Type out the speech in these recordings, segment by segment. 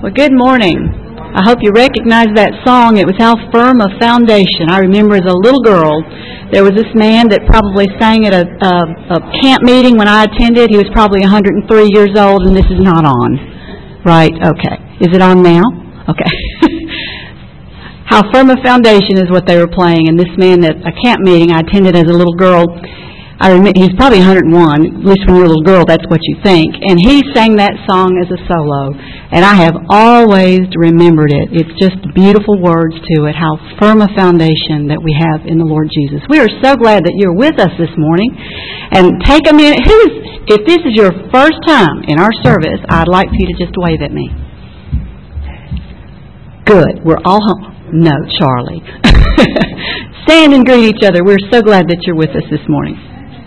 Well, good morning. I hope you recognize that song. It was How Firm a Foundation. I remember as a little girl, there was this man that probably sang at a camp meeting when I attended. He was probably 103 years old, and this is not on. Right? Okay. Is it on now? Okay. How Firm a Foundation is what they were playing, and this man at a camp meeting I attended as a little girl, I remember, he's probably 101, at least when you're a little girl, that's what you think. And he sang that song as a solo, and I have always remembered it. It's just beautiful words to it, how firm a foundation that we have in the Lord Jesus. We are so glad that you're with us this morning. And take a minute. If this is your first time in our service, I'd like for you to just wave at me. Good. We're all home. No, Charlie. Stand and greet each other. We're so glad that you're with us this morning.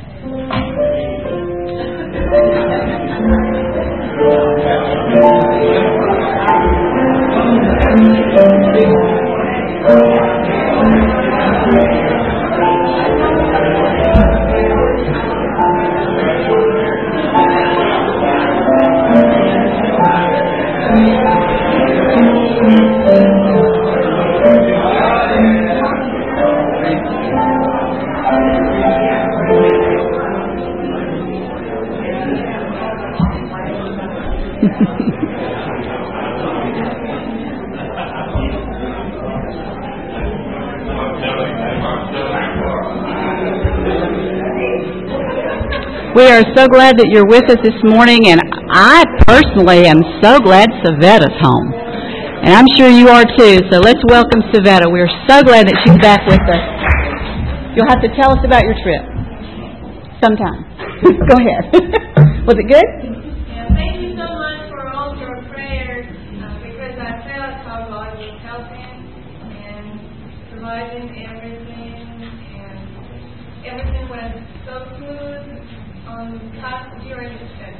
We are so glad that you're with us this morning, and I personally am so glad Savetta's home. And I'm sure you are too, so let's welcome Savetta. We're so glad that she's back with us. You'll have to tell us about your trip sometime. Go ahead. Was it good? Yeah, thank you so much for all your prayers, because I felt how God was helping and providing everything, and everything went so good. During the trip,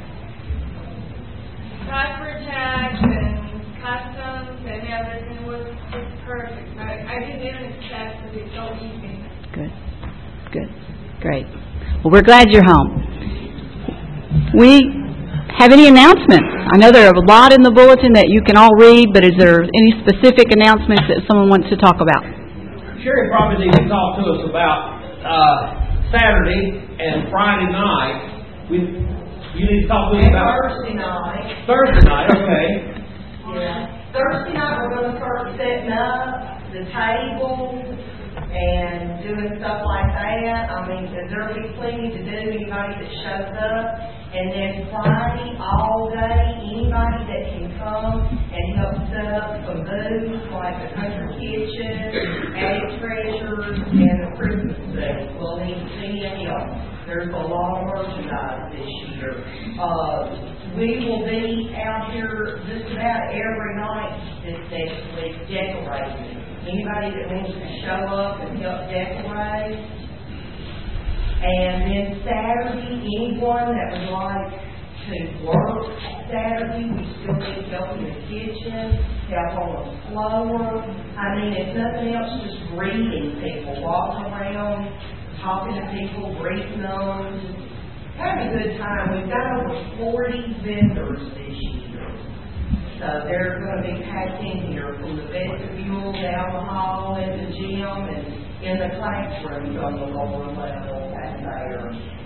passport tax and customs and everything was perfect. I didn't even expect to be so easy. Good, great. Well, we're glad you're home. We have any announcements? I know there are a lot in the bulletin that you can all read, but is there any specific announcements that someone wants to talk about? Sherry probably needs to talk to us about Saturday and Friday night. You need to talk to us about Thursday night. Thursday night, okay. Yeah. Thursday night we're going to start setting up the tables and doing stuff like that. I mean, there'll be plenty to do, anybody that shows up. And then Friday, all day, anybody that can come and help set up some booths like the Country Kitchen, Added Treasures, and the Christmas tree. We'll need to see any of them. There's a lot of merchandise this year. We will be out here just about every night this next week decorating. Anybody that wants to show up and help decorate. And then Saturday, anyone that would like to work Saturday, we still need help in the kitchen, help on the floor. I mean, if nothing else, just greeting people, walking around, talking to people, greeting them, just having a good time. We've got over 40 vendors this year. So they're going to be packed in here from the vestibule down the hall in the gym and in the classrooms on the lower level back there.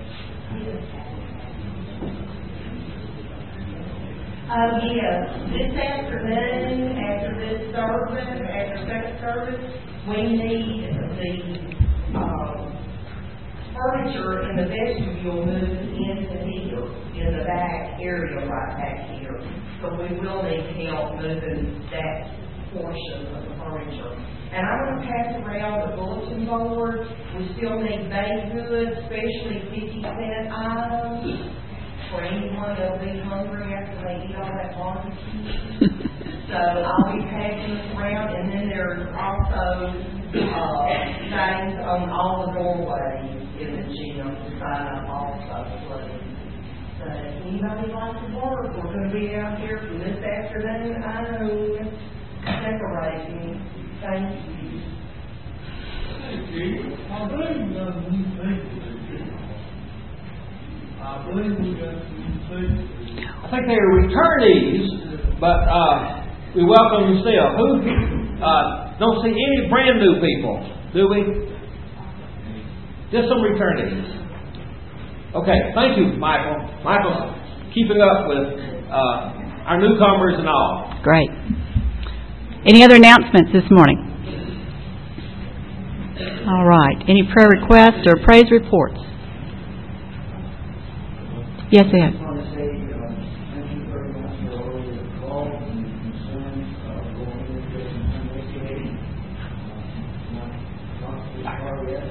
Yes, this afternoon, after this service, after second service, we need the furniture in the vestibule moved into here, in the back area right back here. So we will need help moving that portion of the furniture. And I'm going to pass around the bulletin board. We still need baked goods, especially 50-cent items, for anyone that'll be hungry after they eat all that barbecue. So I'll be passing this around, and then there's also signs on all the doorways in the gym to sign up also, please. But if anybody likes to work, we're going to be out here from this afternoon, I know, decorating. Thank you. I believe we got some new things. I believe we got some new things. I think they were returnees, but We welcome you still. Who don't see any brand new people, do we? Just some returnees. Okay, thank you, Michael. Michael's keeping up with our newcomers and all. Great. Any other announcements this morning? All right. Any prayer requests or praise reports? Yes, Ed. I just want to say thank you very much for all your calls and your concerns going into this investigation. Not too far yet.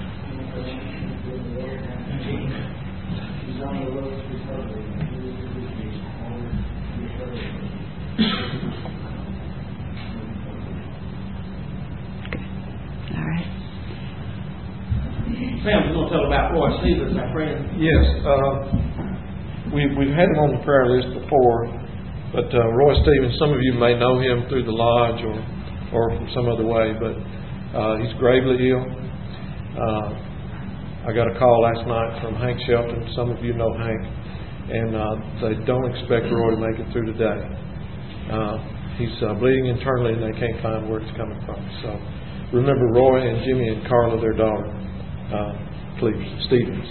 He's on the road to recovery. All right. Sam's going to tell about Roy Stevens, our friend. Yes, we've had him on the prayer list before, but Roy Stevens, some of you may know him through the lodge or from some other way, but he's gravely ill. I got a call last night from Hank Shelton. Some of you know Hank, and they don't expect Roy to make it through today. He's bleeding internally, and they can't find where it's coming from. So remember Roy and Jimmy and Carla, their daughter, please, Stevens.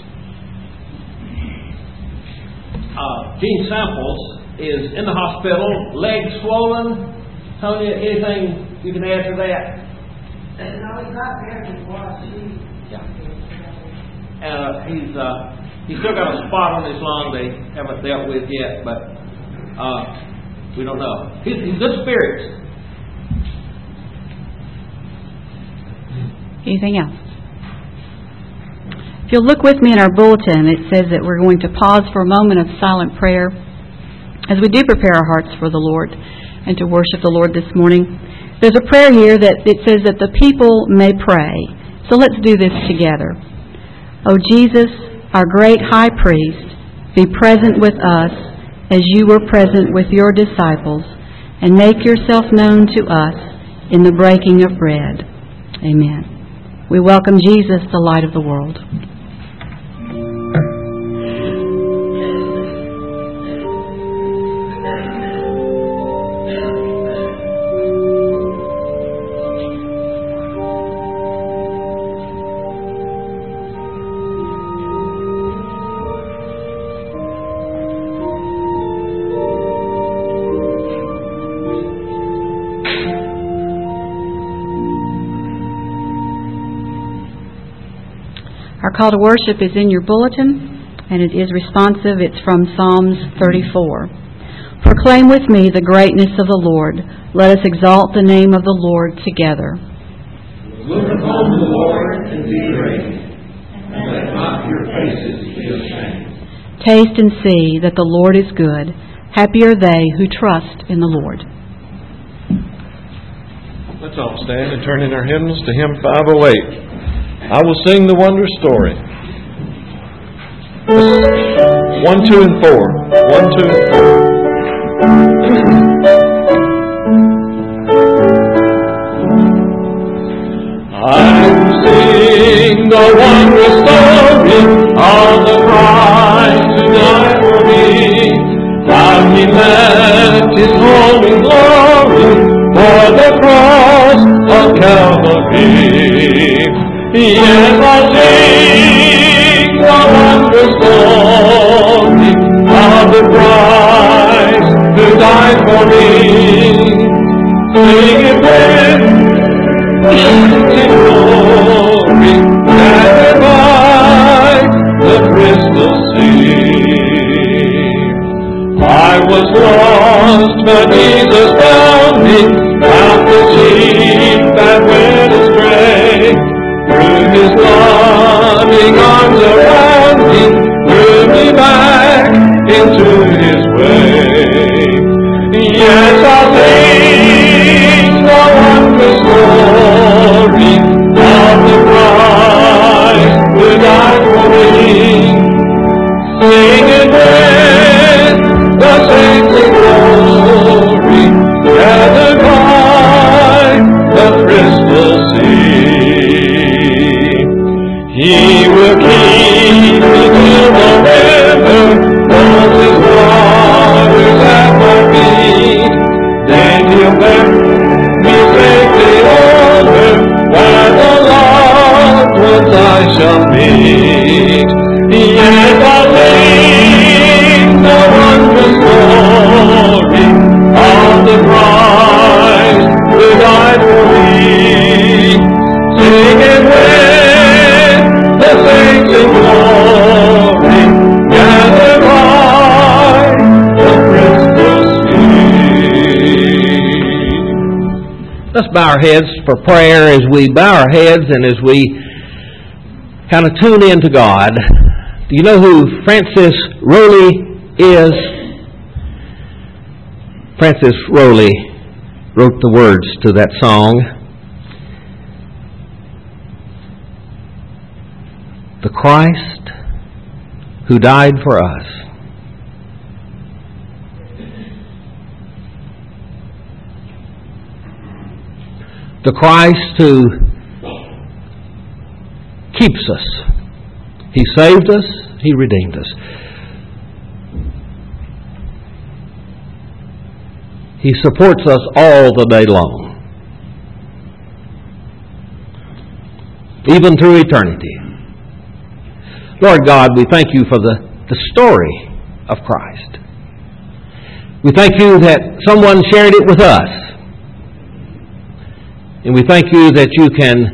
Gene Samples is in the hospital, leg swollen. Tonya, anything you can add to that? No, he's not there anymore. Yeah. He's still got a spot on his lung they haven't dealt with yet, but we don't know. He's good spirits. Anything else? If you'll look with me in our bulletin, it says that we're going to pause for a moment of silent prayer as we do prepare our hearts for the Lord and to worship the Lord this morning. There's a prayer here that it says that the people may pray. So let's do this together. O Jesus, our great high priest, be present with us as you were present with your disciples, and make yourself known to us in the breaking of bread. Amen. We welcome Jesus, the light of the world. Our call to worship is in your bulletin, and it is responsive. It's from Psalms 34. Proclaim with me the greatness of the Lord. Let us exalt the name of the Lord together. Look upon the Lord and be great, and let not your faces be ashamed. Taste and see that the Lord is good. Happy are they who trust in the Lord. Let's all stand and turn in our hymnals to hymn 508. I will sing the wondrous story. 1, 2, and 4. 1, 2, and 4. I will sing the wondrous story of the Christ who died for me. How he left his home in glory for the cross of Calvary. Yes, I'll sing the wondrous story of the Christ who died for me. Sing it with glory and by the crystal sea. I was lost, but Jesus found me, like the sheep that went astray. Through his loving arms around me, drew me back into his way. Yes, I'll sing the wondrous story of the Christ who died for me. Sing it with the saints in glory Yet I'll sing the wondrous glory of the Christ who died for me. Singing with the saints in glory, gathered by the Christmas Eve. Let's bow our heads for prayer. As we bow our heads and as we kind of tune in to God, do you know who Francis Rowley is? Francis Rowley wrote the words to that song. The Christ who died for us. The Christ who keeps us. He saved us. He redeemed us. He supports us all the day long, even through eternity. Lord God, we thank you for the story of Christ. We thank you that someone shared it with us. And we thank you that you can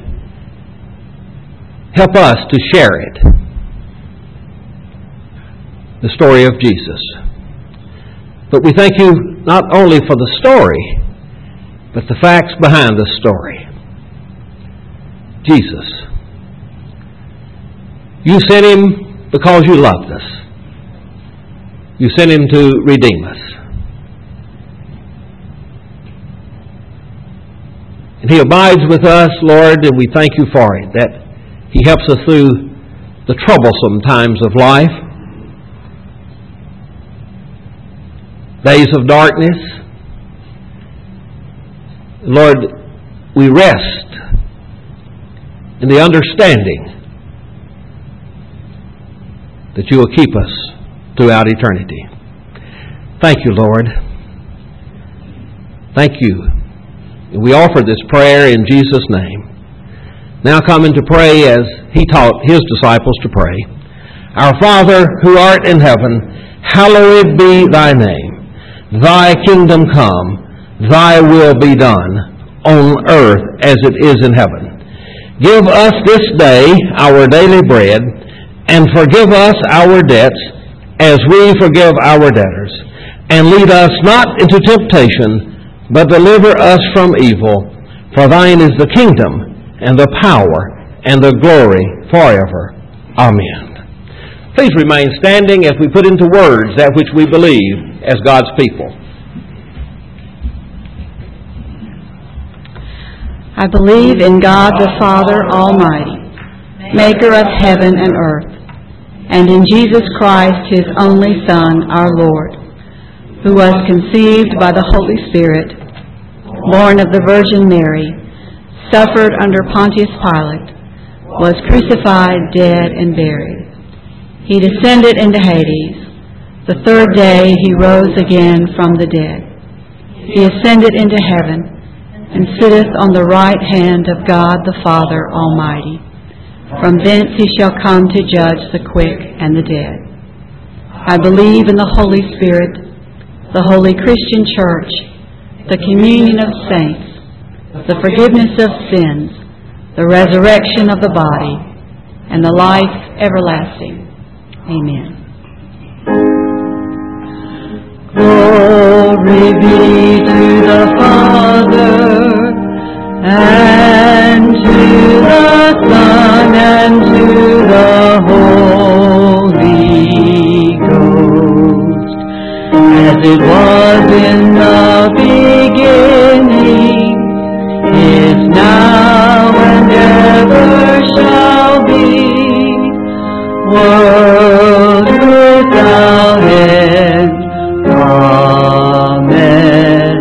help us to share it. The story of Jesus. But we thank you not only for the story, but the facts behind the story. Jesus. You sent Him because you loved us. You sent Him to redeem us. And He abides with us, Lord, and we thank you for it, that He helps us through the troublesome times of life, days of darkness. Lord, we rest in the understanding that you will keep us throughout eternity. Thank you, Lord. Thank you. We offer this prayer in Jesus' name. Now coming to pray as He taught His disciples to pray. Our Father, who art in heaven, hallowed be Thy name. Thy kingdom come, Thy will be done, on earth as it is in heaven. Give us this day our daily bread, and forgive us our debts, as we forgive our debtors. And lead us not into temptation, but deliver us from evil. For Thine is the kingdom, and the power, and the glory forever. Amen. Please remain standing as we put into words that which we believe as God's people. I believe in God the Father Almighty, maker of heaven and earth, and in Jesus Christ, His only Son, our Lord, who was conceived by the Holy Spirit, born of the Virgin Mary, suffered under Pontius Pilate, was crucified, dead, and buried. He descended into Hades. The third day He rose again from the dead. He ascended into heaven, and sitteth on the right hand of God the Father Almighty. From thence He shall come to judge the quick and the dead. I believe in the Holy Spirit, the holy Christian Church, the communion of saints, the forgiveness of sins, the resurrection of the body, and the life everlasting. Amen. Glory be to the Father, and to the Son, and to the Holy Ghost, as it was in the beginning, is now, and ever shall be, world without end. Amen.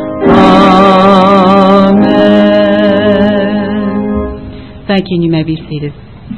Amen. Thank you, and you may be seated.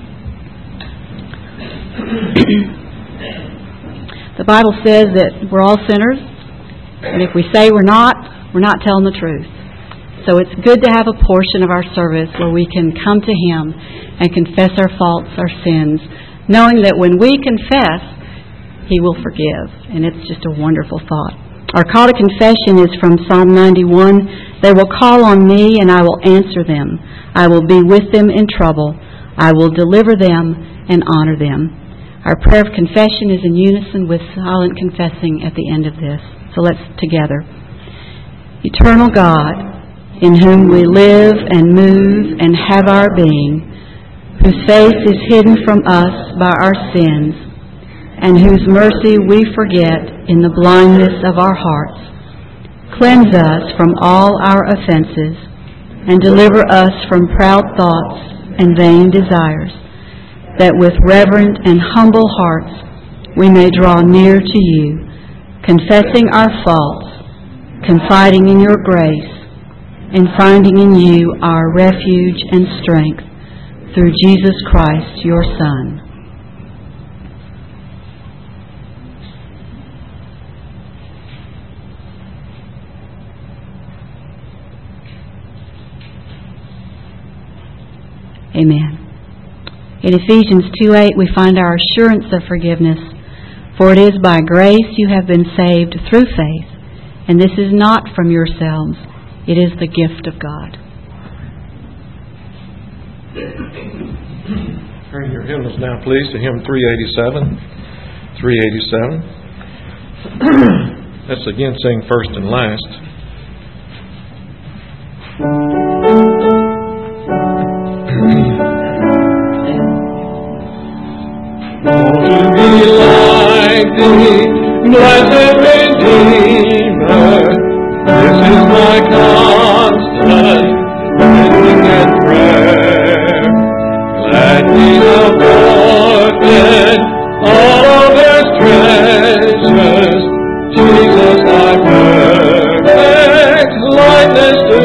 The Bible says that we're all sinners, and if we say we're not telling the truth. So it's good to have a portion of our service where we can come to Him and confess our faults, our sins, knowing that when we confess, He will forgive. And it's just a wonderful thought. Our call to confession is from Psalm 91. They will call on me, and I will answer them. I will be with them in trouble. I will deliver them and honor them. Our prayer of confession is in unison with silent confessing at the end of this. So let's together. Eternal God, in whom we live and move and have our being, whose face is hidden from us by our sins, and whose mercy we forget in the blindness of our hearts, cleanse us from all our offenses, and deliver us from proud thoughts and vain desires, that with reverent and humble hearts we may draw near to you, confessing our faults, confiding in your grace, and finding in you our refuge and strength, through Jesus Christ, your Son. Amen. In Ephesians 2:8 we find our assurance of forgiveness. For it is by grace you have been saved through faith, and this is not from yourselves, it is the gift of God. Turn your hymnals now, please, to hymn 387. 387. Let's again sing first and last. To be like thee, blessed Redeemer, this is my constant ending and prayer. Gladly have forfeit all of His treasures, Jesus thy perfect likeness to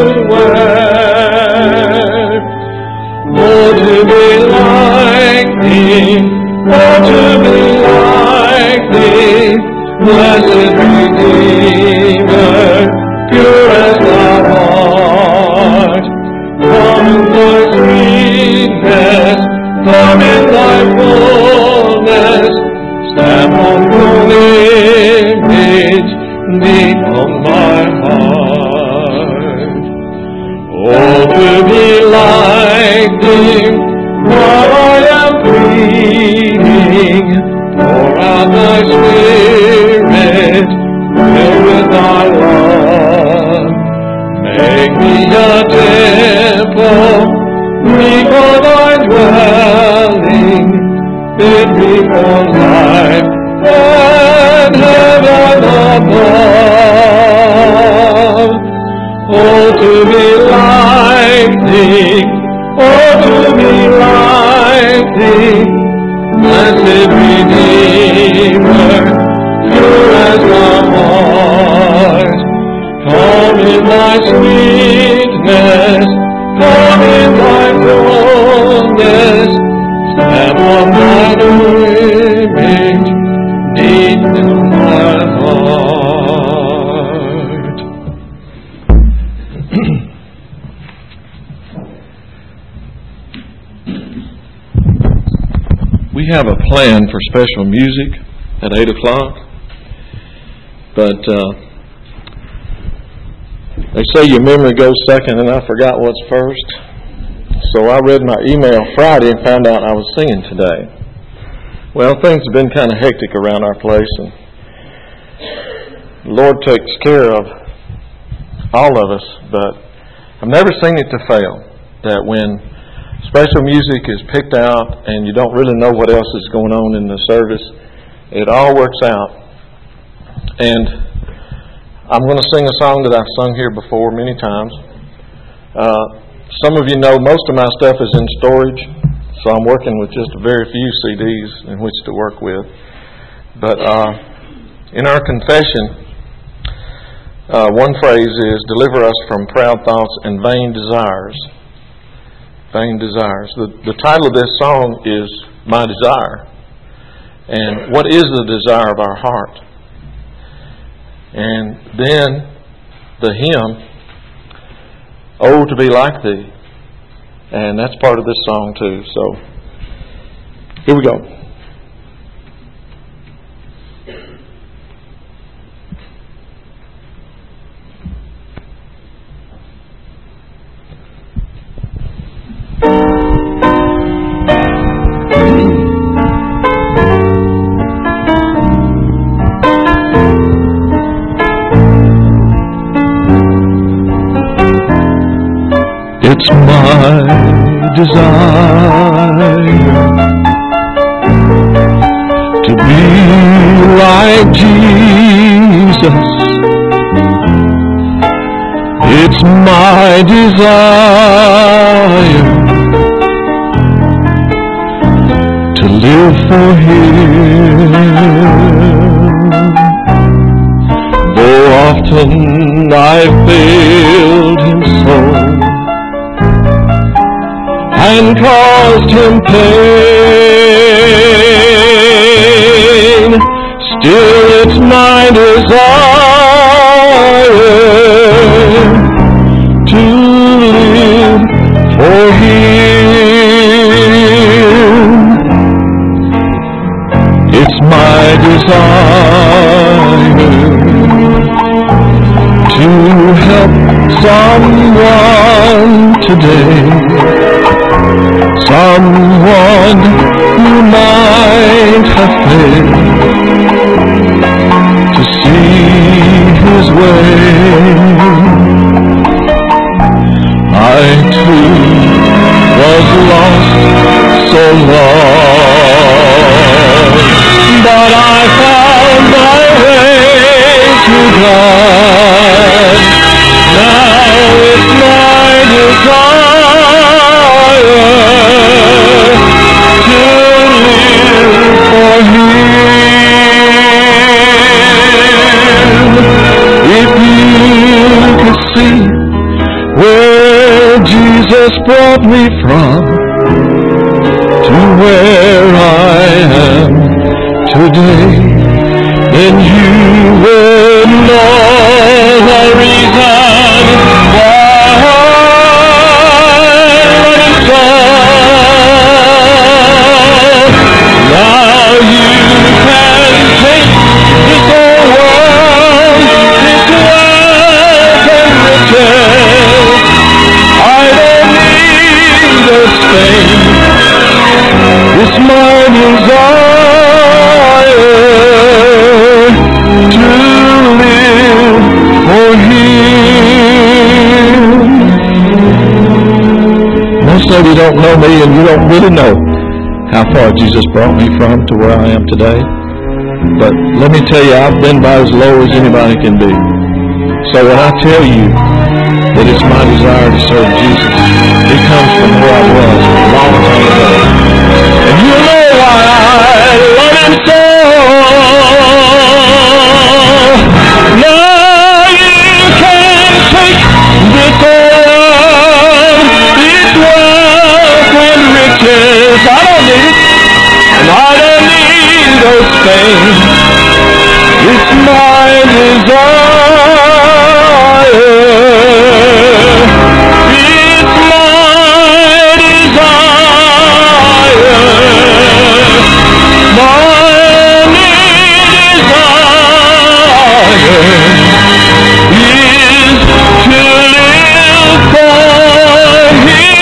wear. Oh, to be like thee, oh, to be like thee, blessed Redeemer, pure as thou art. Come in thy sweetness, come in thy fullness, stamp on your image deep on my heart. Oh, to be like thee, while I am pleading, pour out thy Spirit, filled with thy love. Make me a temple, meet for thy dwelling, fit me for life and heaven above. Oh, to be like thee, oh, to be like thee, blessed Redeemer, pure as thou art. Come in thy sweetness, come in thy fullness, stamp on thine image deep in my heart. We have a plan for special music at 8 o'clock, but they say your memory goes second, and I forgot what's first. So I read my email Friday and found out I was singing today. Well, things have been kind of hectic around our place, and the Lord takes care of all of us, but I've never seen it to fail, that when special music is picked out and you don't really know what else is going on in the service, it all works out. And I'm going to sing a song that I've sung here before many times. Some of you know most of my stuff is in storage, so I'm working with just a very few CDs in which to work with. But in our confession, one phrase is, deliver us from proud thoughts and vain desires. Vain desires. The title of this song is My Desire. And what is the desire of our heart? And then the hymn, Oh, to be like thee. And that's part of this song too. So, here we go. It's my desire to be like Jesus. It's my desire to live for Him. Though often I've failed Him so and caused Him pain, still it's my desire to live for Him. It's my desire to help someone today, someone who might have failed to see His way. I too was lost so long, but I found my way to God. Now it's my desire to live for Him. If you could see where Jesus brought me from to where I am today, then you would know the reason why I'm so. Now you can take this whole world, this wealth and riches. I don't need those things. It's my desire to live for Him. Most of you don't know me, and you don't really know how far Jesus brought me from to where I am today. But let me tell you, I've been about as low as anybody can be. So when I tell you that it's my desire to serve Jesus, it comes from where I was a long time ago. And you know why I love Him so. Now you can take this world, this wealth and riches. I don't need it, and I don't need those things. It's my desire. It's my desire. My desire is to live for Him.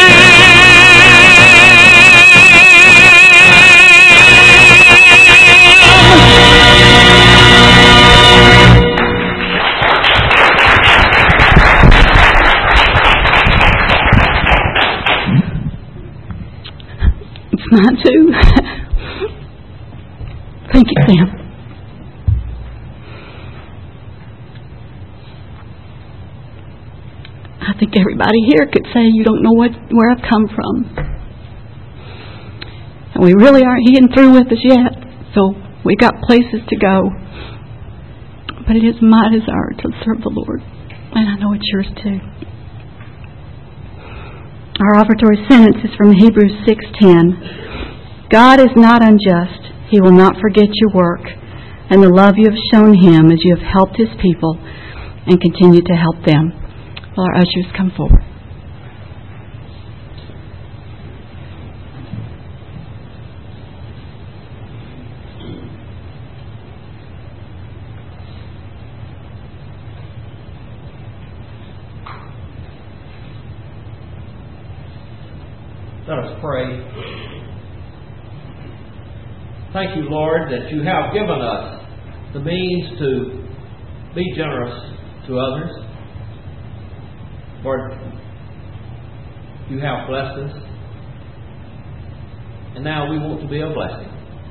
It's mine too. Thank you, Sam. I think everybody here could say you don't know where I've come from. And we really aren't even through with us yet. So we've got places to go. But it is my desire to serve the Lord. And I know it's yours too. Our offertory sentence is from Hebrews 6:10. God is not unjust. He will not forget your work and the love you have shown Him as you have helped His people and continue to help them. Will our ushers come forward? Let us pray. Thank you, Lord, that you have given us the means to be generous to others. Lord, you have blessed us. And now we want to be a blessing.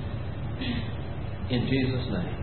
In Jesus' name.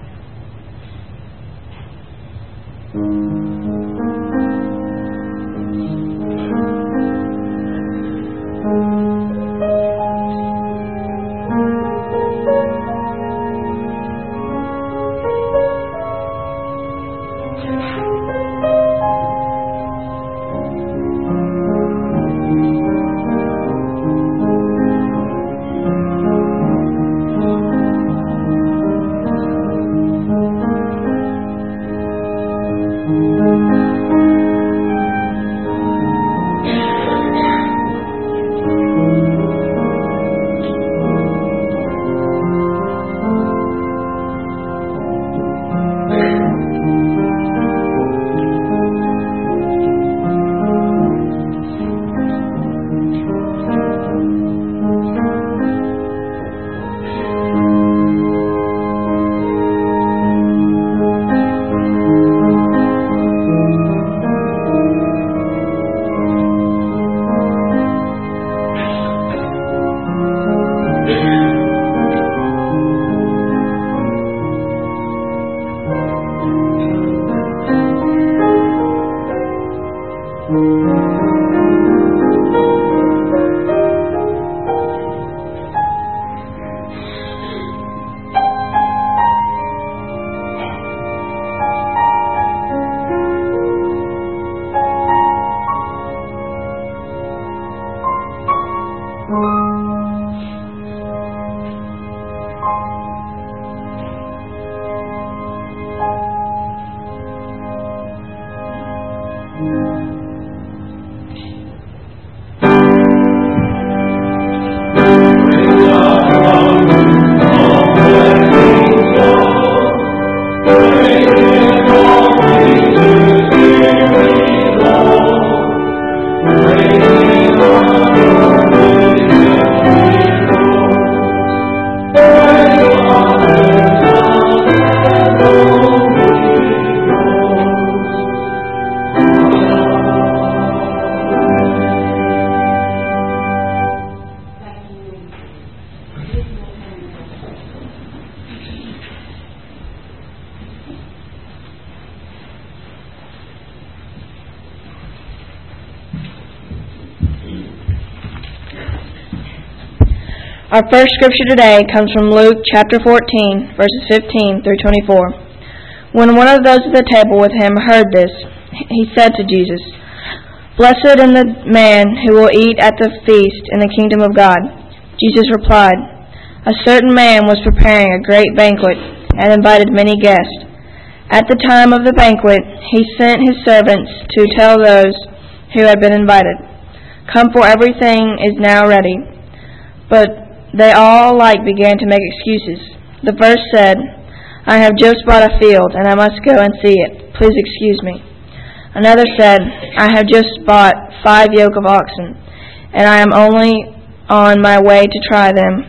Our first scripture today comes from Luke chapter 14, verses 15 through 24. When one of those at the table with him heard this, he said to Jesus, "Blessed is the man who will eat at the feast in the kingdom of God." Jesus replied, "A certain man was preparing a great banquet and invited many guests. At the time of the banquet, he sent his servants to tell those who had been invited, 'Come, for everything is now ready.' But they all alike began to make excuses. The first said, 'I have just bought a field, and I must go and see it. Please excuse me.' Another said, 'I have just bought 5 yoke of oxen, and I am on my way to try them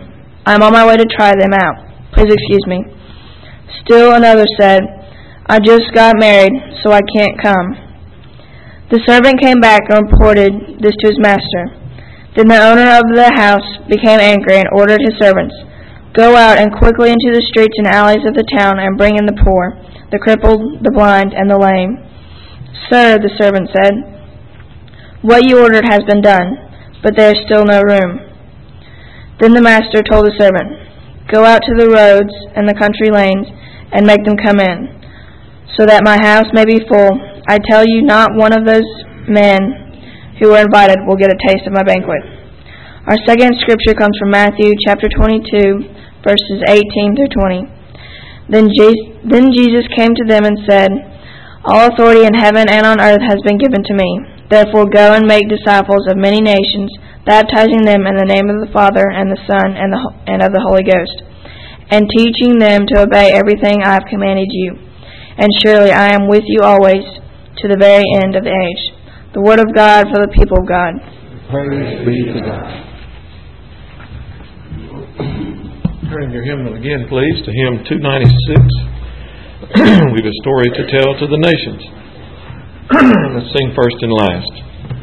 out. Please excuse me.' Still another said, 'I just got married, so I can't come.' The servant came back and reported this to his master. Then the owner of the house became angry and ordered his servants, 'Go out and quickly into the streets and alleys of the town and bring in the poor, the crippled, the blind, and the lame.' 'Sir,' the servant said, 'what you ordered has been done, but there is still no room.' Then the master told the servant, 'Go out to the roads and the country lanes and make them come in, so that my house may be full. I tell you, not one of those men who were invited will get a taste of my banquet." Our second scripture comes from Matthew chapter 22, verses 18 through 20. Then Jesus came to them and said, "All authority in heaven and on earth has been given to me. Therefore go and make disciples of many nations, baptizing them in the name of the Father and the Son and of the Holy Ghost, and teaching them to obey everything I have commanded you. And surely I am with you always to the very end of the age." The word of God for the people of God. Praise be to God. Turn your hymnal again, please, to hymn 296. We've a story to tell to the nations. Let's sing first and last.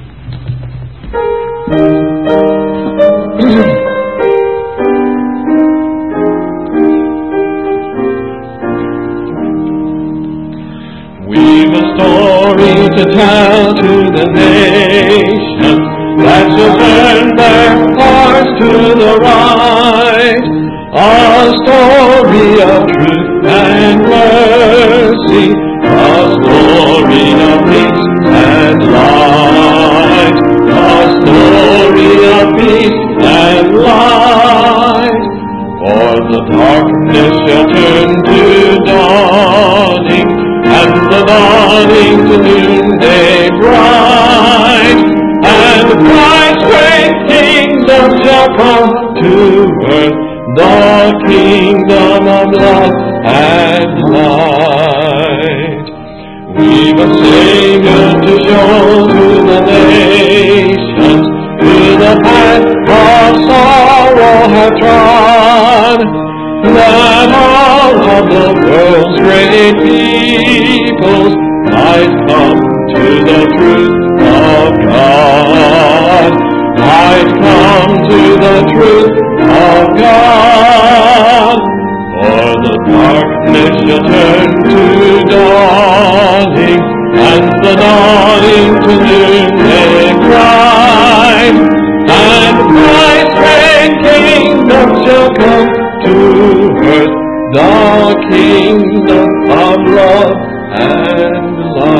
We've a story to tell to the nations that shall turn their hearts to the right. A story of truth and mercy, a story of peace and light, a story of peace and light. For the darkness shall turn to dawning, and the dawning to noonday bright, and Christ's great kingdom shall come to earth, the kingdom of love and light. We've a Savior to show to the nations, who the path of sorrow have trod, that all of the world's great peoples might come to the truth of God, might come to the truth of God. For the darkness shall turn to dawning, and the dawning to noonday bright, and Christ's great kingdom shall come to earth, the kingdom of love and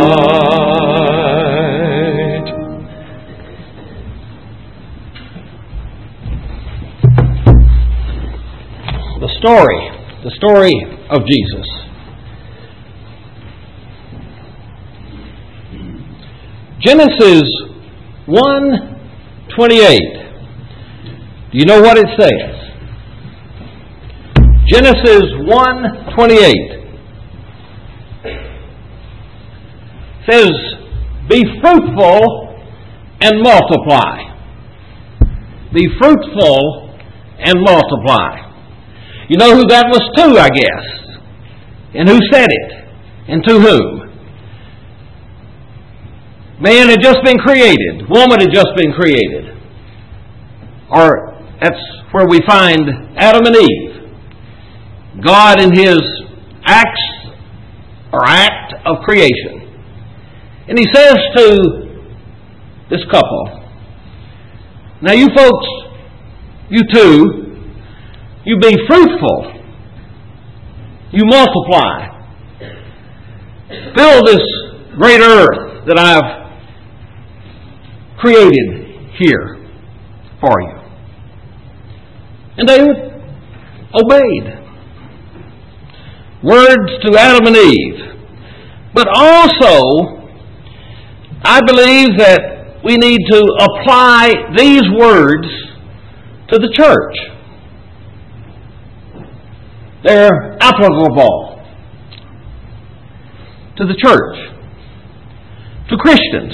light. The story of Jesus. Genesis 1:28. Do you know what it says? Genesis 1:28 says, "Be fruitful and multiply." Be fruitful and multiply. You know who that was to, I guess. And who said it? And to whom? Man had just been created. Woman had just been created. Or that's where we find Adam and Eve. God in His act of creation. And He says to this couple, now you folks, you two, you be fruitful. You multiply. Fill this great earth that I've created here for you. And they obeyed. Words to Adam and Eve. But also, I believe that we need to apply these words to the church. They're applicable to the church, to Christians,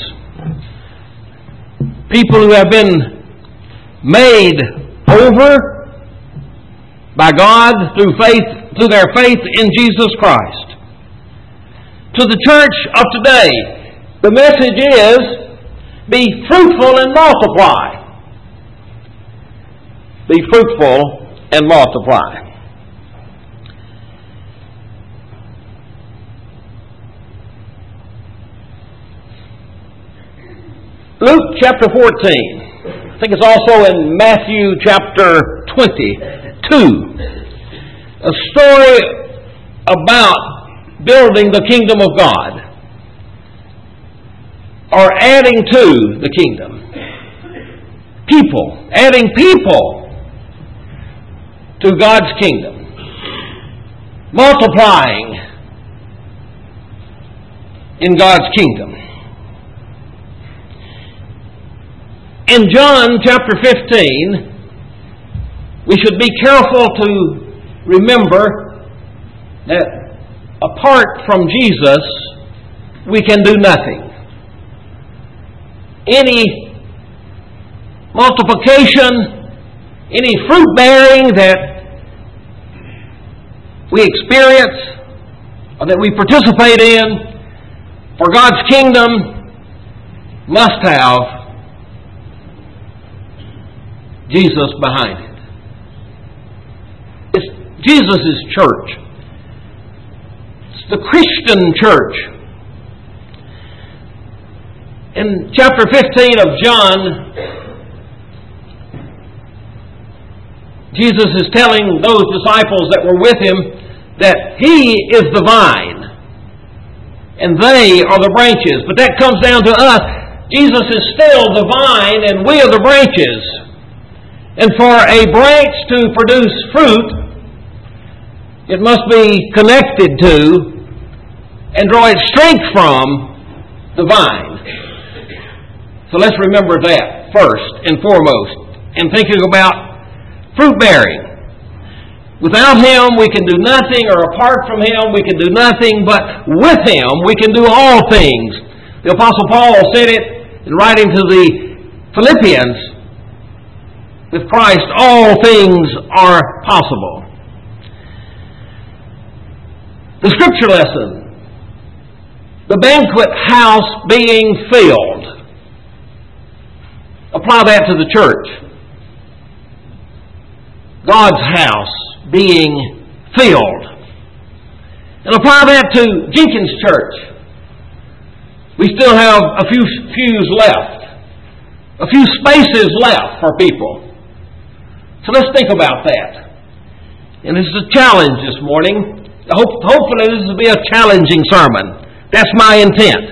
people who have been made over by God through their faith in Jesus Christ. To the church of today, the message is, be fruitful and multiply. Be fruitful and multiply. Luke chapter 14. I think it's also in Matthew chapter 22. A story about building the kingdom of God, or adding to the kingdom. People, adding people to God's kingdom. Multiplying in God's kingdom. In John chapter 15, we should be careful to remember that apart from Jesus, we can do nothing. Any multiplication, any fruit bearing that we experience or that we participate in for God's kingdom must have Jesus behind it. It's Jesus' church. It's the Christian church. In chapter 15 of John, Jesus is telling those disciples that were with Him that He is the vine and they are the branches. But that comes down to us. Jesus is still the vine and we are the branches. And for a branch to produce fruit, it must be connected to and draw its strength from the vine. So let's remember that first and foremost in thinking about fruit bearing. Without Him we can do nothing, or apart from Him we can do nothing, but with Him we can do all things. The Apostle Paul said it in writing to the Philippians, with Christ all things are possible. The scripture lesson, the banquet house being filled. Apply that to the church. God's house being filled. And apply that to Jenkins Church. We still have a few pews left. A few spaces left for people. So let's think about that. And this is a challenge this morning. Hopefully this will be a challenging sermon. That's my intent.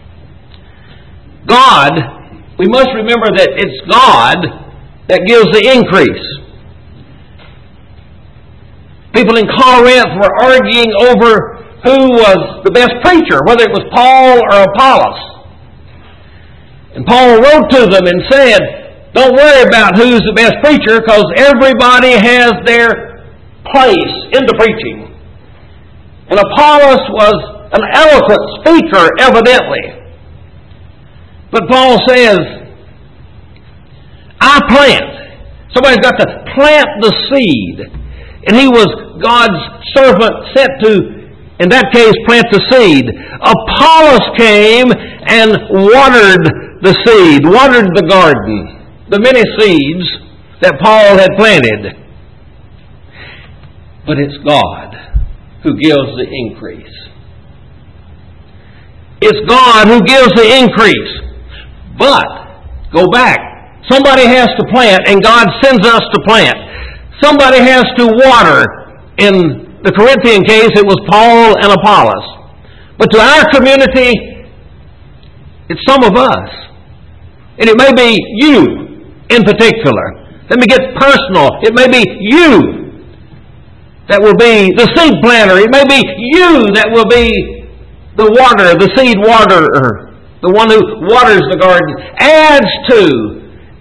God, we must remember that it's God that gives the increase. People in Corinth were arguing over who was the best preacher, whether it was Paul or Apollos. And Paul wrote to them and said, don't worry about who's the best preacher, because everybody has their place in the preaching. And Apollos was an eloquent speaker, evidently. But Paul says, I plant. Somebody's got to plant the seed. And he was God's servant sent to, in that case, plant the seed. Apollos came and watered the seed, watered the garden, the many seeds that Paul had planted. But it's God who gives the increase. It's God who gives the increase. But, go back. Somebody has to plant, and God sends us to plant. Somebody has to water. In the Corinthian case, it was Paul and Apollos. But to our community, it's some of us. And it may be you in particular. Let me get personal. It may be you that will be the seed planter. It may be you that will be the waterer, the seed waterer, the one who waters the garden, adds to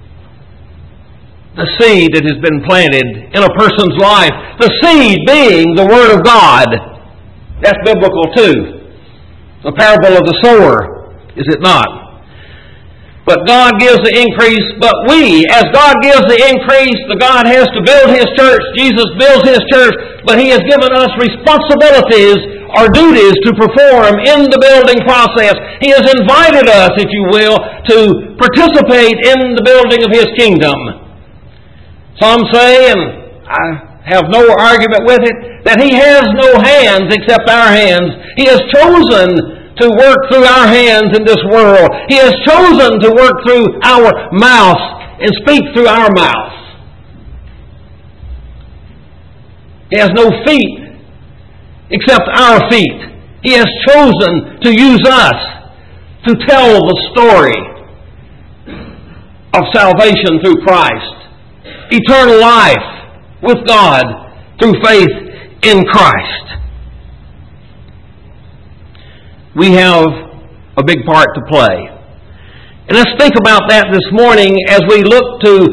the seed that has been planted in a person's life. The seed being the Word of God. That's biblical too. The parable of the sower, is it not? But God gives the increase, but we, as God gives the increase, the God has to build His church. Jesus builds His church, but He has given us responsibilities or duties to perform in the building process. He has invited us, if you will, to participate in the building of His kingdom. Some say, and I have no argument with it, that He has no hands except our hands. He has chosen to work through our hands in this world. He has chosen to work through our mouth and speak through our mouth. He has no feet except our feet. He has chosen to use us to tell the story of salvation through Christ. Eternal life with God through faith in Christ. We have a big part to play. And let's think about that this morning as we look to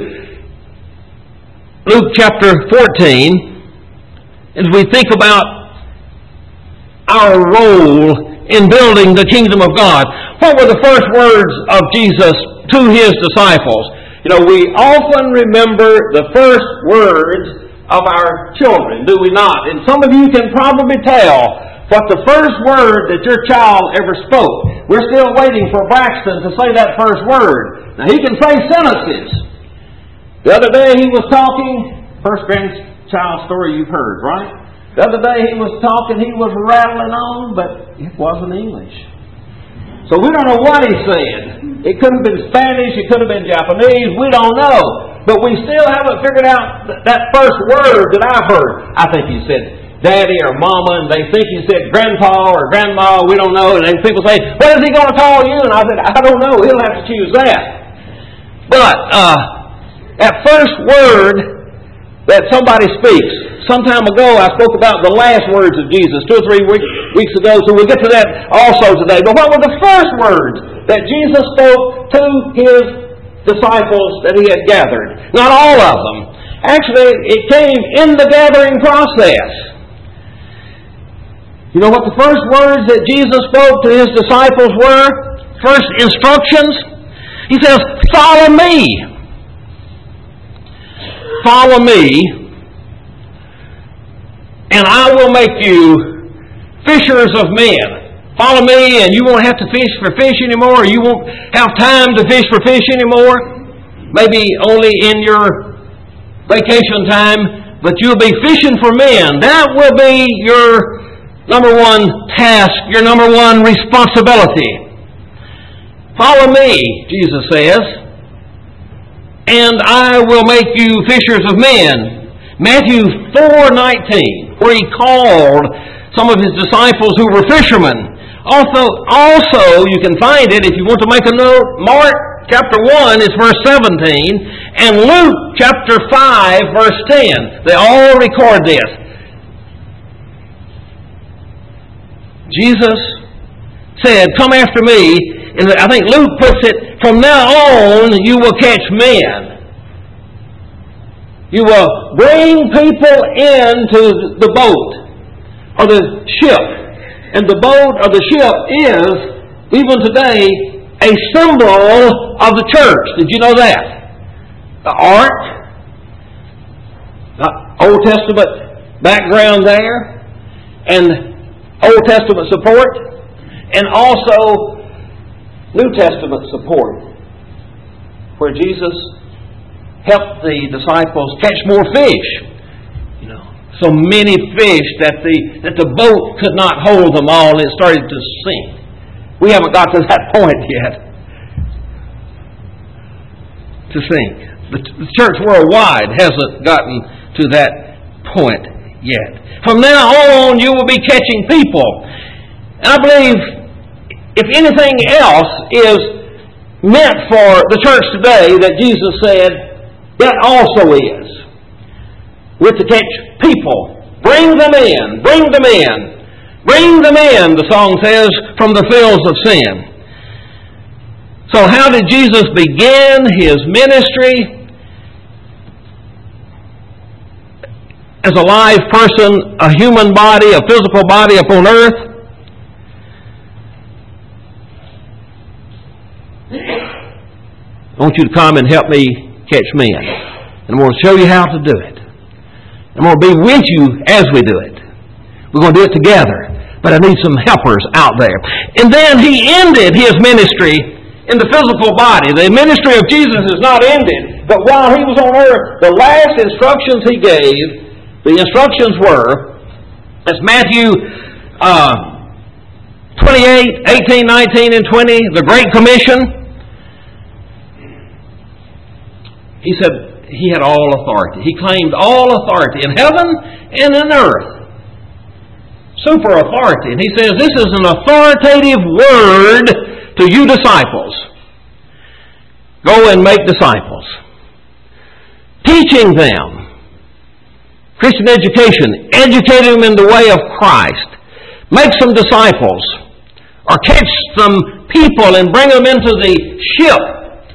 Luke chapter 14, as we think about our role in building the kingdom of God. What were the first words of Jesus to His disciples? You know, we often remember the first words of our children, do we not? And some of you can probably tell what the first word that your child ever spoke. We're still waiting for Braxton to say that first word. Now, he can say sentences. The other day he was talking, first grandchild story you've heard, right? The other day he was talking, he was rattling on, but it wasn't English. So we don't know what he said. It could have been Spanish, it could have been Japanese, we don't know. But we still haven't figured out that first word that I've heard. I think he said Daddy or Mama, and they think he said Grandpa or Grandma, we don't know. And then people say, what is he going to call you? And I said, I don't know, he'll have to choose that. But that first word that somebody speaks, some time ago I spoke about the last words of Jesus, 2 or 3 weeks ago, so we'll get to that also today. But what were the first words that Jesus spoke to His disciples that He had gathered? Not all of them. Actually, it came in the gathering process. You know what the first words that Jesus spoke to His disciples were? First instructions. He says, follow me. Follow me, and I will make you fishers of men. Follow me, and you won't have to fish for fish anymore, or you won't have time to fish for fish anymore. Maybe only in your vacation time, but you'll be fishing for men. That will be your number one task, your number one responsibility. Follow me, Jesus says, and I will make you fishers of men. Matthew 4:19, where He called some of His disciples who were fishermen. Also, you can find it if you want to make a note. Mark chapter 1 is verse 17, and Luke chapter 5 verse 10. They all record this. Jesus said, come after me. And I think Luke puts it, from now on you will catch men. You will bring people into the boat or the ship. And the boat or the ship is, even today, a symbol of the church. Did you know that? The ark, the Old Testament background there, and Old Testament support, and also New Testament support, where Jesus helped the disciples catch more fish. You know, so many fish that the boat could not hold them all, and it started to sink. We haven't got to that point yet. To sink. The church worldwide hasn't gotten to that point yet. From now on, you will be catching people. And I believe if anything else is meant for the church today that Jesus said, that also is. We're to catch people. Bring them in. Bring them in. Bring them in, the song says, from the fields of sin. So how did Jesus begin His ministry? As a live person, a human body, a physical body upon earth. I want you to come and help me catch men. And I'm going to show you how to do it. I'm going to be with you as we do it. We're going to do it together. But I need some helpers out there. And then He ended His ministry in the physical body. The ministry of Jesus is not ended. But while He was on earth, the last instructions He gave, the instructions were, as Matthew 28, 18, 19, and 20, the Great Commission. He said He had all authority. He claimed all authority in heaven and in earth. Super authority. And He says, this is an authoritative word to you disciples. Go and make disciples. Teaching them. Christian education. Educate them in the way of Christ. Make some disciples. Or catch some people and bring them into the ship.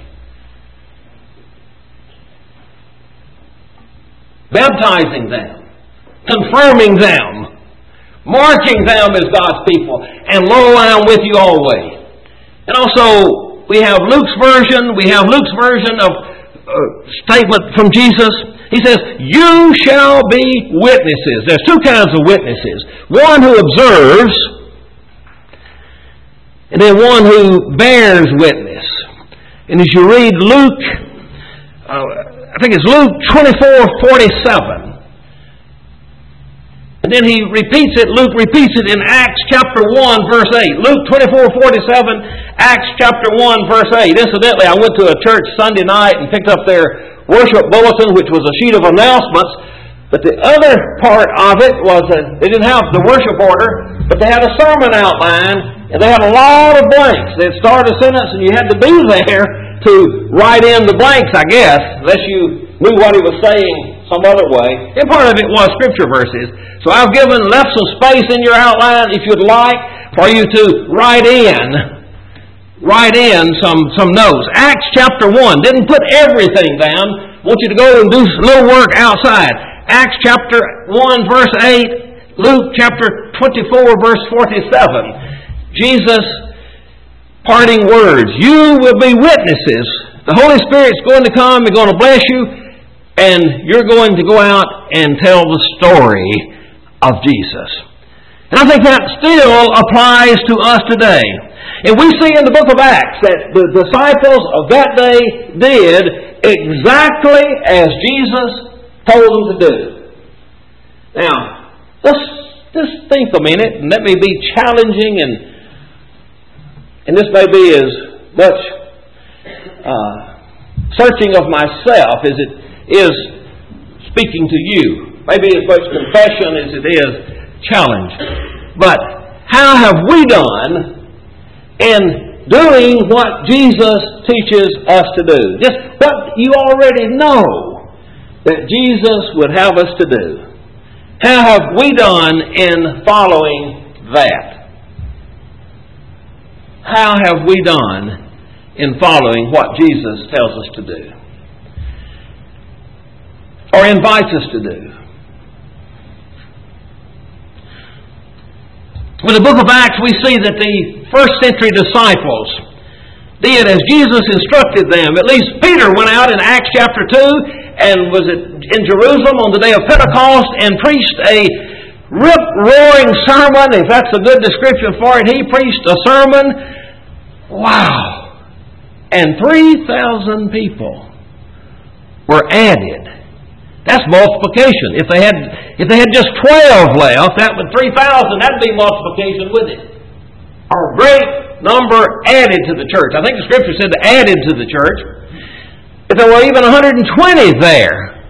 Baptizing them. Confirming them. Marking them as God's people. And lo, I am with you always. And also, we have Luke's version. We have Luke's version of statement from Jesus. He says, you shall be witnesses. There's two kinds of witnesses. One who observes, and then one who bears witness. And as you read Luke, I think it's Luke 24:47. And then he repeats it, Luke repeats it in Acts chapter 1, verse 8. Luke 24:47, Acts chapter 1, verse 8. Incidentally, I went to a church Sunday night and picked up their worship bulletin, which was a sheet of announcements. But the other part of it was that they didn't have the worship order, but they had a sermon outline, and they had a lot of blanks. They'd start a sentence, and you had to be there to write in the blanks, I guess, unless you knew what he was saying some other way. And part of it was Scripture verses. So I've left some space in your outline, if you'd like, for you to write in some notes. Acts chapter 1. Didn't put everything down. Want you to go and do a little work outside. Acts chapter 1, verse 8. Luke chapter 24, verse 47. Jesus' parting words. You will be witnesses. The Holy Spirit's going to come. He's going to bless you. And you're going to go out and tell the story of Jesus. And I think that still applies to us today. And we see in the book of Acts that the disciples of that day did exactly as Jesus told them to do. Now, let's just think a minute, and let me be challenging, and this may be as much searching of myself as it is speaking to you. Maybe as much confession as it is challenge. But how have we done in doing what Jesus teaches us to do? Just what you already know that Jesus would have us to do. How have we done in following that? How have we done in following what Jesus tells us to do? Or invites us to do? In the book of Acts, we see that the first century disciples did as Jesus instructed them. At least Peter went out in Acts chapter 2 and was in Jerusalem on the day of Pentecost and preached a rip-roaring sermon, if that's a good description for it. He preached a sermon. Wow! And 3,000 people were added. That's multiplication. If they had just 12 left, that would 3,000. That'd be multiplication, wouldn't it? A great number added to the church. I think the Scripture said added to the church. If there were even 120 there,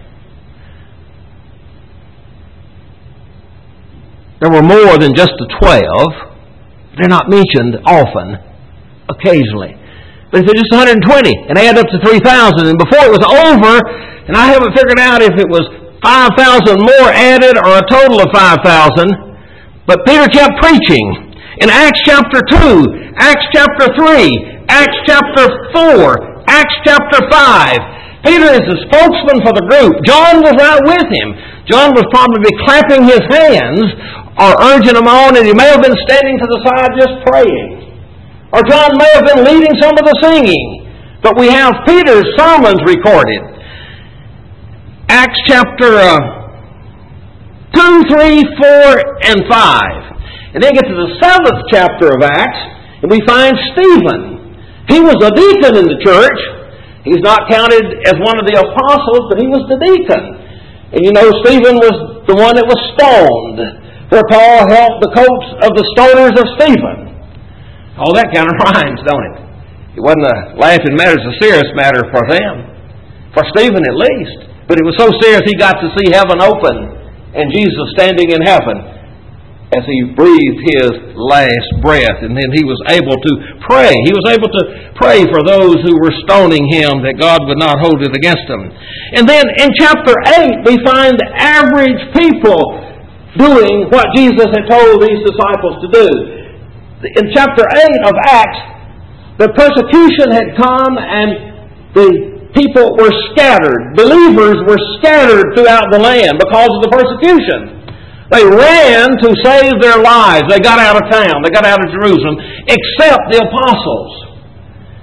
there were more than just the 12. They're not mentioned often, occasionally. But if it's just 120 and add up to 3,000, and before it was over, and I haven't figured out if it was 5,000 more added or a total of 5,000, but Peter kept preaching. In Acts chapter 2, Acts chapter 3, Acts chapter 4, Acts chapter 5, Peter is the spokesman for the group. John was right with him. John was probably clapping his hands or urging them on, and he may have been standing to the side just praying. Or John may have been leading some of the singing. But we have Peter's sermons recorded. Acts chapter 2, 3, 4, and 5. And then get to the 7th chapter of Acts, and we find Stephen. He was a deacon in the church. He's not counted as one of the apostles, but he was the deacon. And you know, Stephen was the one that was stoned, where Paul held the coats of the stoners of Stephen. Oh, that kind of rhymes, don't it? It wasn't a laughing matter, it's a serious matter for them. For Stephen at least. But it was so serious he got to see heaven open and Jesus standing in heaven as he breathed his last breath. And then he was able to pray. He was able to pray for those who were stoning him, that God would not hold it against them. And then in chapter 8 we find average people doing what Jesus had told these disciples to do. In chapter 8 of Acts, the persecution had come and the people were scattered. Believers were scattered throughout the land because of the persecution. They ran to save their lives. They got out of town. They got out of Jerusalem, except the apostles.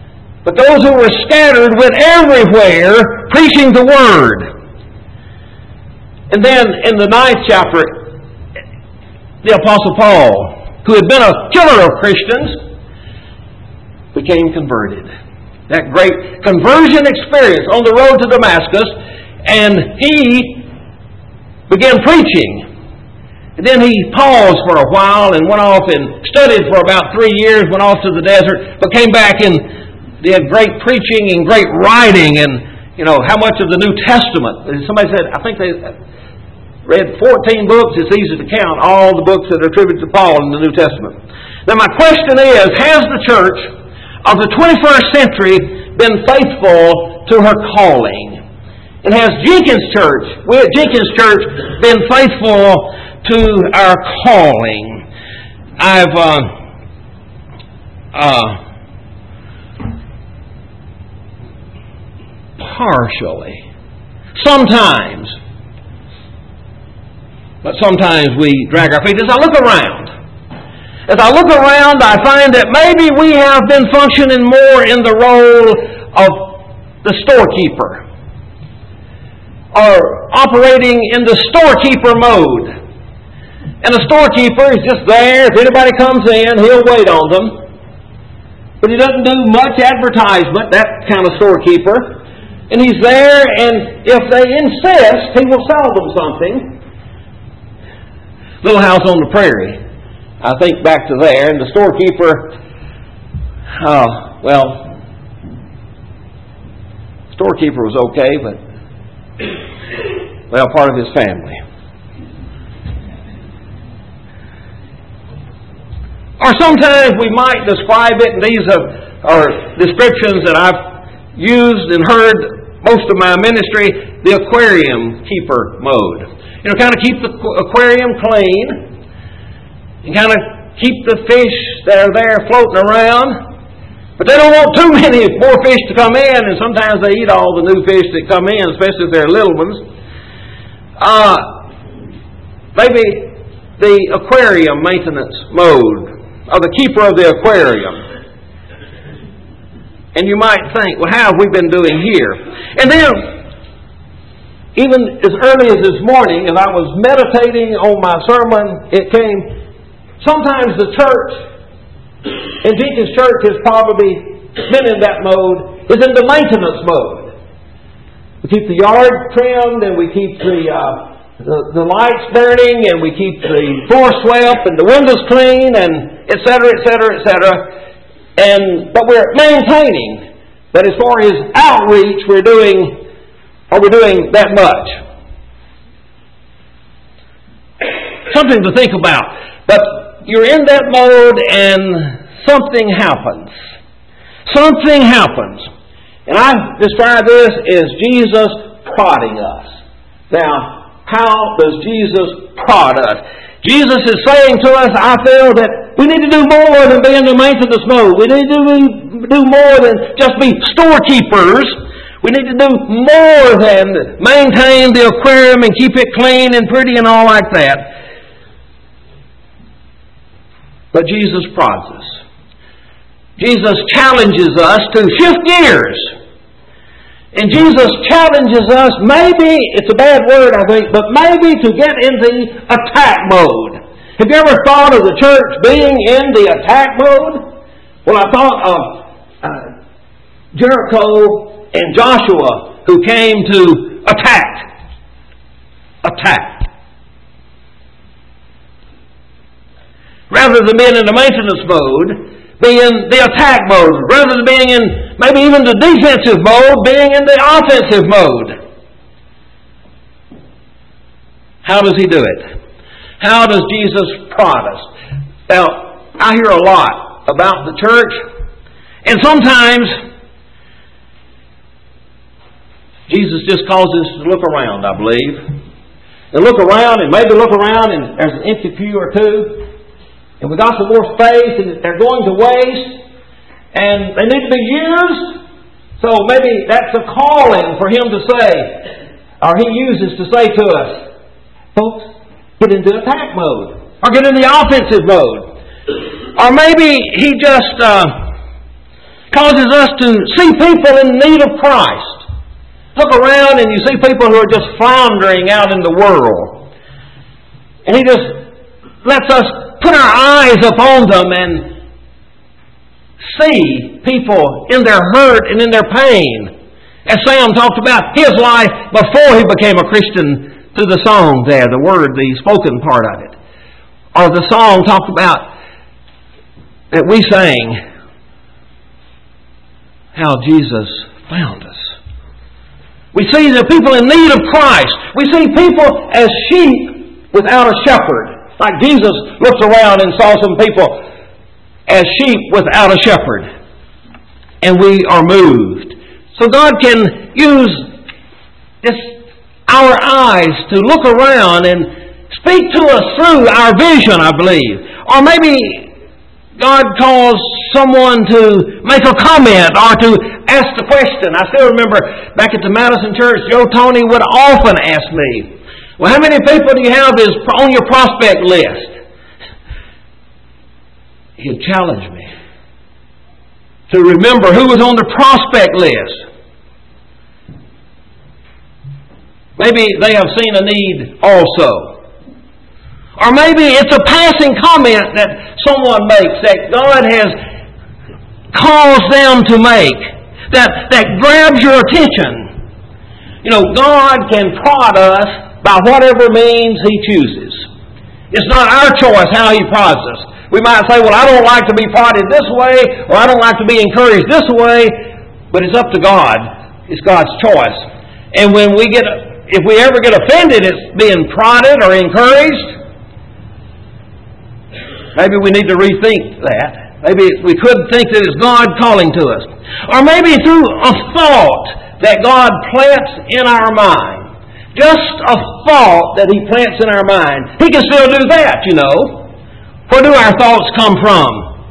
But those who were scattered went everywhere preaching the Word. And then in the 9th chapter, the Apostle Paul, who had been a killer of Christians, became converted. That great conversion experience on the road to Damascus, and he began preaching. And then he paused for a while and went off and studied for about 3 years, went off to the desert, but came back and did great preaching and great writing, and how much of the New Testament. Somebody said, I think they read 14 books. It's easy to count all the books that are attributed to Paul in the New Testament. Now my question is, has the church of the 21st century been faithful to her calling? And has Jenkins Church, we at Jenkins Church, been faithful to our calling? I've partially, sometimes, but sometimes we drag our feet. As I look around, I find that maybe we have been functioning more in the role of the storekeeper, or operating in the storekeeper mode. And the storekeeper is just there. If anybody comes in, he'll wait on them. But he doesn't do much advertisement, that kind of storekeeper. And he's there, and if they insist, he will sell them something. Little House on the Prairie. I think back to there, and the storekeeper, storekeeper was okay, but, part of his family. Or sometimes we might describe it, and these are descriptions that I've used and heard most of my ministry, the aquarium keeper mode. Kind of keep the aquarium clean, and kind of keep the fish that are there floating around. But they don't want too many more fish to come in, and sometimes they eat all the new fish that come in, especially if they're little ones. Maybe the aquarium maintenance mode, or the keeper of the aquarium. And you might think, well, how have we been doing here? And then, even as early as this morning, as I was meditating on my sermon, it came, sometimes the church, and Jenkins Church has probably been in that mode, is in the maintenance mode. We keep the yard trimmed, and we keep the lights burning, and we keep the floor swept, and the windows clean, and et cetera, et cetera, et cetera. But we're maintaining. But as far as outreach, we're doing that much. Something to think about. But you're in that mode, and something happens. Something happens. And I describe this as Jesus prodding us. Now, how does Jesus prod us? Jesus is saying to us, I feel that we need to do more than be in the maintenance mode. We need to do more than just be storekeepers. We need to do more than maintain the aquarium and keep it clean and pretty and all like that. But Jesus prods us. Jesus challenges us to shift gears. And Jesus challenges us, maybe, it's a bad word I think, but maybe to get in the attack mode. Have you ever thought of the church being in the attack mode? Well, I thought of Jericho and Joshua who came to attack. Rather than being in the maintenance mode, be in the attack mode. Rather than being in maybe even the defensive mode, being in the offensive mode. How does He do it? How does Jesus prod us? Now, I hear a lot about the church, and sometimes Jesus just calls us to look around, I believe. And look around, and maybe look around, and there's an empty pew or two. And we got some more space, and they're going to waste, and they need to be used. So maybe that's a calling for Him to say, or He uses to say to us, folks, get into attack mode, or get in the offensive mode. Or maybe He just causes us to see people in need of Christ. Look around and you see people who are just floundering out in the world. And He just lets us put our eyes upon them and see people in their hurt and in their pain. As Sam talked about his life before he became a Christian through the song there, the word, the spoken part of it. Or the song talked about that we sang, how Jesus found us. We see the people in need of Christ. We see people as sheep without a shepherd. Like Jesus looked around and saw some people as sheep without a shepherd. And we are moved. So God can use just our eyes to look around and speak to us through our vision, I believe. Or maybe God calls someone to make a comment or to ask the question. I still remember back at the Madison Church, Joe Tony would often ask me, well, how many people do you have on your prospect list? He'd challenge me to remember who was on the prospect list. Maybe they have seen a need also. Or maybe it's a passing comment that someone makes that God has caused them to make that grabs your attention. You know, God can prod us by whatever means He chooses. It's not our choice how He prods us. We might say, well, I don't like to be prodded this way, or I don't like to be encouraged this way, but it's up to God. It's God's choice. And if we ever get offended at being prodded or encouraged, maybe we need to rethink that. Maybe we could think that it's God calling to us. Or maybe through a thought that God plants in our mind. Just a thought that He plants in our mind. He can still do that, you know. Where do our thoughts come from?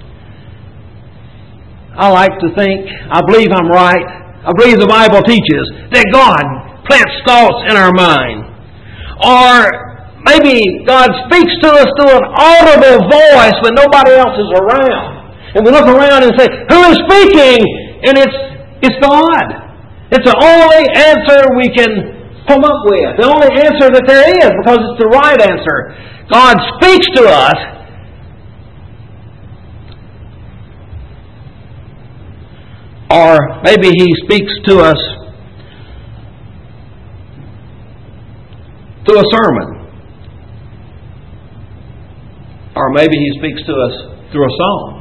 I like to think, I believe I'm right. I believe the Bible teaches that God plants thoughts in our mind. Or maybe God speaks to us through an audible voice when nobody else is around. And we look around and say, who is speaking? And it's God. It's the only answer we can come up with. The only answer that there is, because it's the right answer. God speaks to us. Or maybe He speaks to us through a sermon. Or maybe He speaks to us through a song.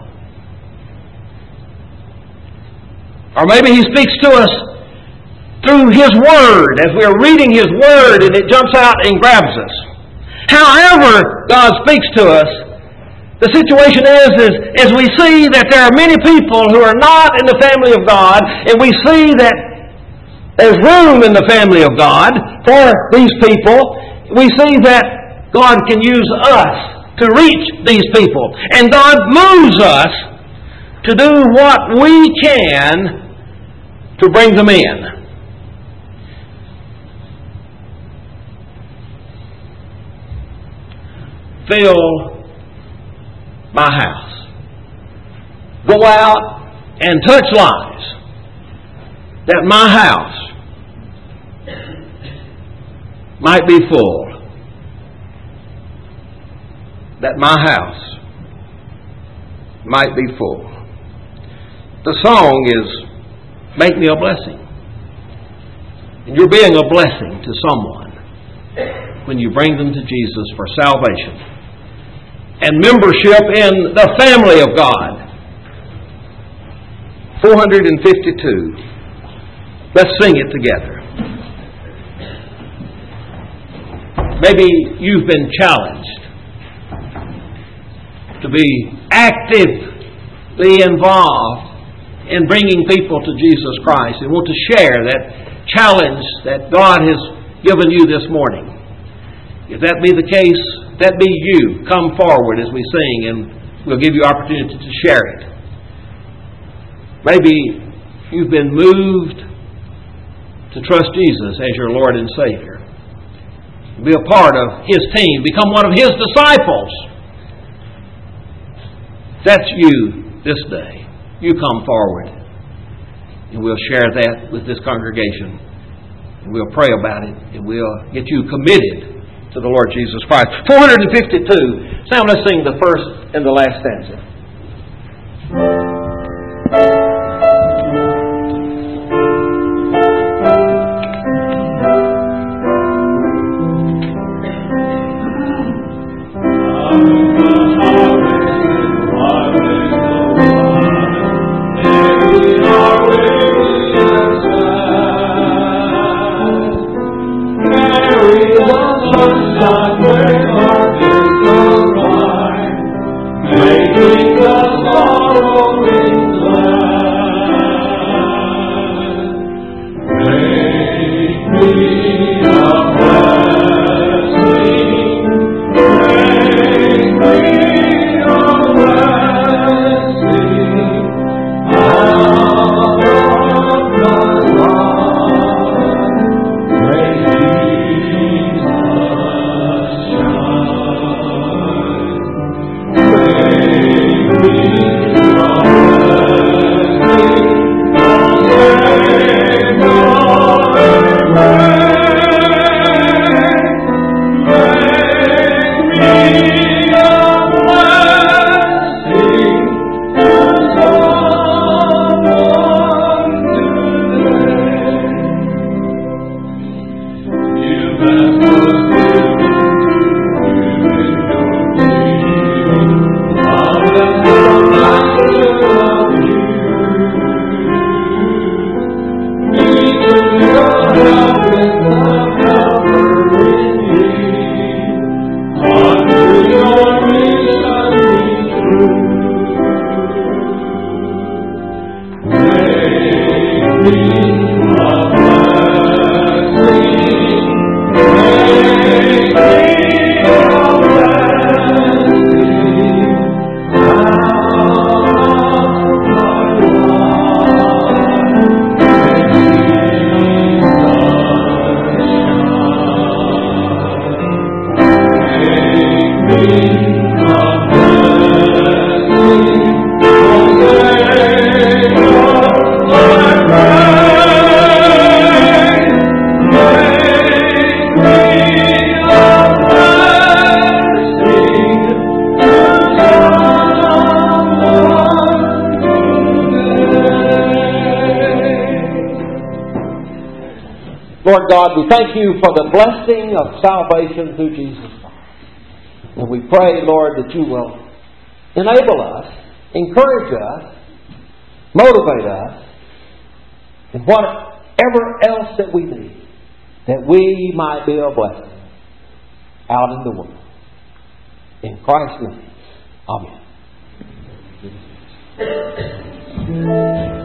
Or maybe He speaks to us through His Word, as we are reading His Word and it jumps out and grabs us. However God speaks to us, the situation is we see that there are many people who are not in the family of God, and we see that there's room in the family of God for these people. We see that God can use us to reach these people. And God moves us to do what we can to bring them in. Fill my house. Go out and touch lives. That my house might be full. That my house might be full. The song is, make me a blessing. And you're being a blessing to someone when you bring them to Jesus for salvation and membership in the family of God. 452. Let's sing it together. Maybe you've been challenged to be actively involved in bringing people to Jesus Christ and want to share that challenge that God has given you this morning. If that be the case, that be you. Come forward as we sing and we'll give you opportunity to share it. Maybe you've been moved to trust Jesus as your Lord and Savior. Be a part of His team. Become one of His disciples. If that's you this day, you come forward and we'll share that with this congregation. And we'll pray about it, and we'll get you committed to the Lord Jesus Christ. 452. Now let's sing the first and the last stanza. Lord God, we thank you for the blessing of salvation through Jesus Christ. And we pray, Lord, that you will enable us, encourage us, motivate us, and whatever else that we need, that we might be a blessing out in the world. In Christ's name, amen.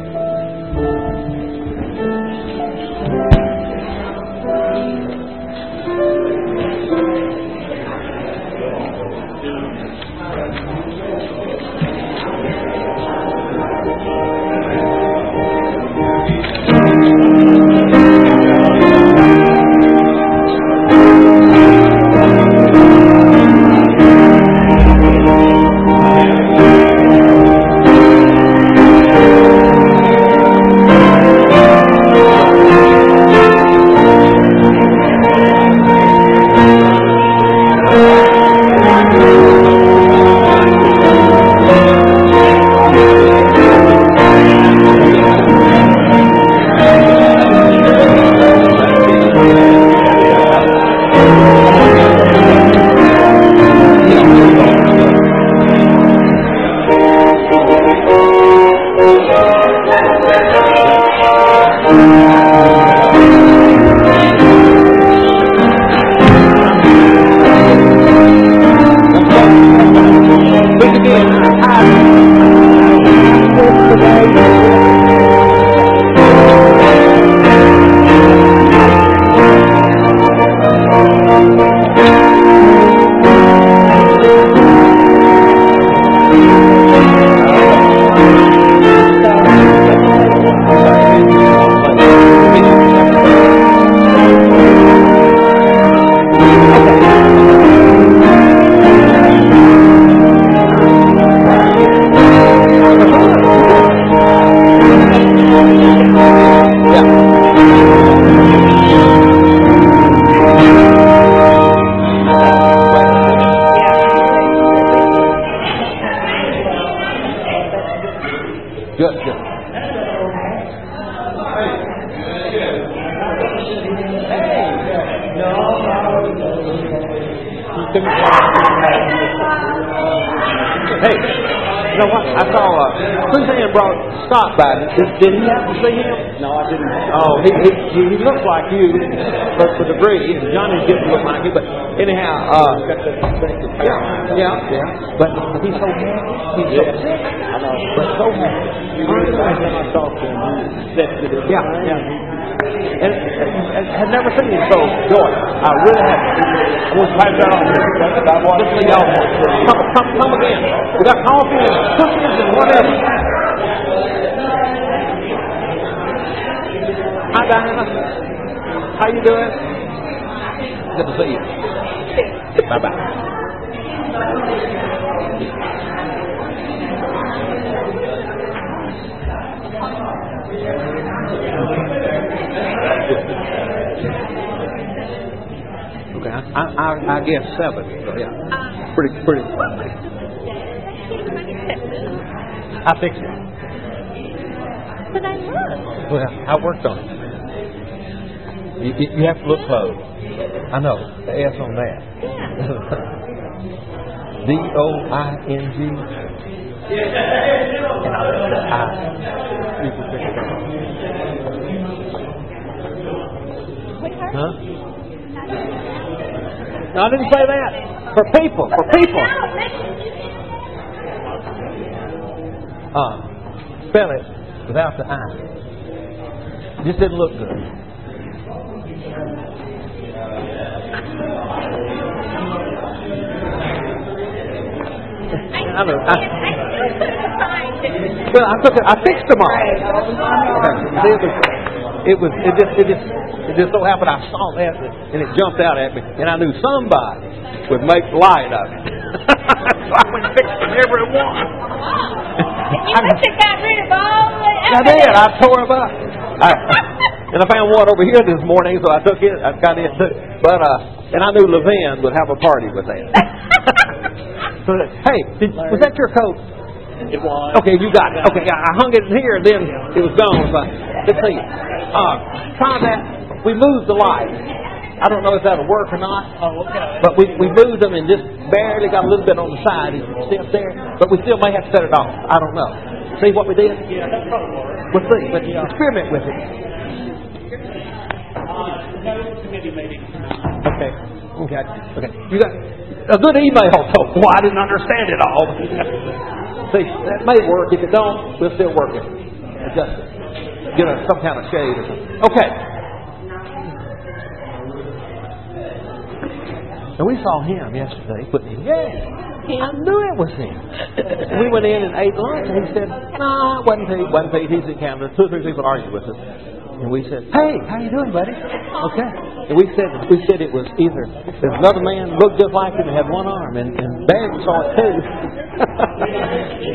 Good, good. Hey, you know what? I saw Suzanne brought Scott by. Did he happen to see him? No, I didn't. Oh, he looks like you, but for degree, and Johnny didn't look like you. But anyhow, yeah. But he's so happy. He's so sick. I know. But so happy. Last time I talked to him, he accepted it. Yeah. And had never seen him so joyous. I really haven't. I want to pass that on. Just so y'all come again. We got coffee and cookies and whatever. Hi, Diana. How you doing? Good to see you. Bye-bye. Okay, I guess 7. So yeah, pretty. I fixed it. But I look. Well, I worked on it. You have to look close. I know the S on that. DOING. And I looked at I. You can fix it. Huh? No, I didn't say that. For people. Spell it without the I. Just didn't look good. I know. Well, I fixed them all. It just so happened I saw that and it jumped out at me, and I knew somebody would make light of it. So I went and fixed them every one. You must have got rid of all the I did. I tore them up. And I found one over here this morning, so I took it. I got it too. But and I knew Levin would have a party with that. So, hey, was that your coat? It was. Okay, you got it. Okay, I hung it here, and then it was gone. But let's see. Try that. We moved the lights. I don't know if that'll work or not. Oh, okay. But we moved them and just barely got a little bit on the side. You can see up there. But we still may have to set it off. I don't know. See what we did? Yeah, that probably works. We'll see. But experiment with it. No committee meeting. Okay. You got a good email, so I didn't understand it all. See, that may work. If it don't, we'll still work it. Adjust it. Get some kind of shade or something. Okay. And we saw him yesterday putting in gas. I knew it was him. And we went in and ate lunch, and he said, "No, it wasn't Pete. He's in Canada." 2 or 3 people argued with us. And we said, "Hey, how you doing, buddy?" Okay. And we said it was either there's another man looked just like him and had one arm, and Barry saw it too.